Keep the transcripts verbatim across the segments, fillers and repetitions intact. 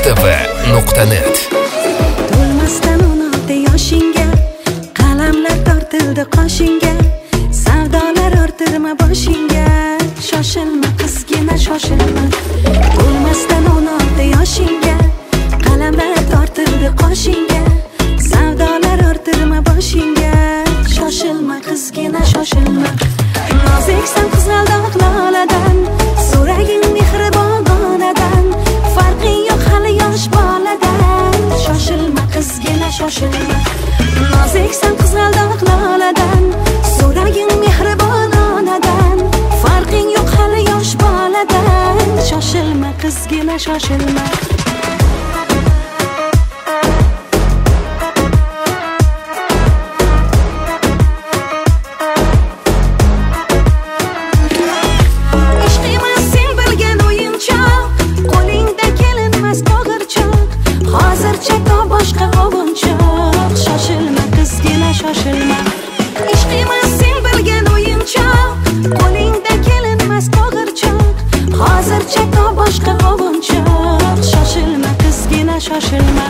Mustafa nuqta net. To'lmasdan o'n olti yoshingga qalamlar tortildi qoshingga, savdolar orttirma boshingga, shoshilma qizgina shoshilma. To'lmasdan o'n olti yoshingga qalamlar tortildi qoshingga, savdolar orttirma boshingga, shoshilma qizgina shoshilma. Noziksan qizg'aldoq loladan, so'raging mehribon onadan, farqing yo'q hali yosh boladan, shoshilma qizgina shoshilma. Noziksan qizg'aldoq loladan, so'raging mehribon onadan, farqing yo'q hali yosh boladan, shoshilma qizgina shoshilma. Boshqa ovunchoq, shoshilma qizgina shoshilma. Ishq emas sen bilgan o'yinchoq, qo'lingda kelinmas qo'g'irchoq, hozircha to boshqa ovunchoq, shoshilma qizgina shoshilma.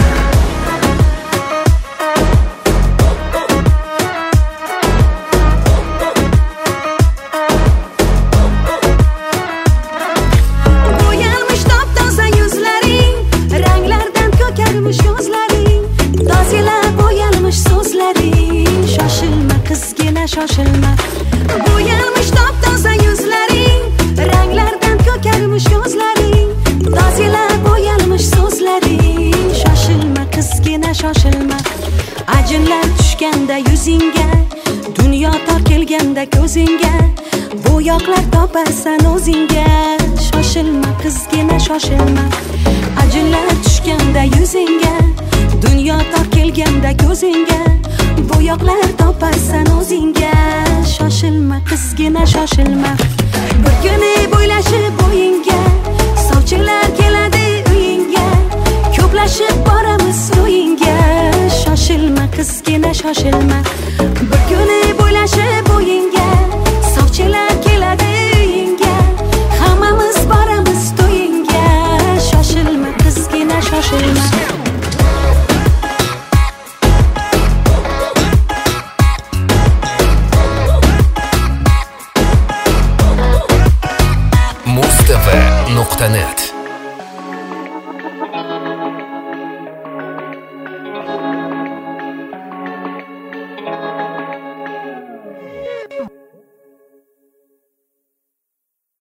Bo'yalmish top-toza yuzlaring, ranglardan ko'karmish ko'zlaring, tozalar bo'yalmish so'zlaring, shoshilma qizgina shoshilma. Bo'yalmish top-toza yuzlaring, ranglardan ko'karmish ko'zlaring, tozalar bo'yalmish so'zlaring, shoshilma qizgina shoshilma. Ajinlar tushganda yuzingga, dunyo tor kelganda ko'zingga, bo'yoqlar toparsan o'zingga, shoshilma qizgina shoshilma. Ajinlar tushganda yuzingga, dunyo tor kelganda ko'zingga, bo'yoqlar toparsan o'zingga, shoshilma qizgina shoshilma. Bir kuni bo'ylashib bo'yingga, sovchilar keladi uyingga, ko'plashib boramiz to'yingga, shoshilma qizgina shoshilma. Bir kuni bo'ylashib bo'yingga, sovchilar keladi uyingga, hammamiz boramiz to'yingga, shoshilma qizgina shoshilma. Mustafa nuqta net.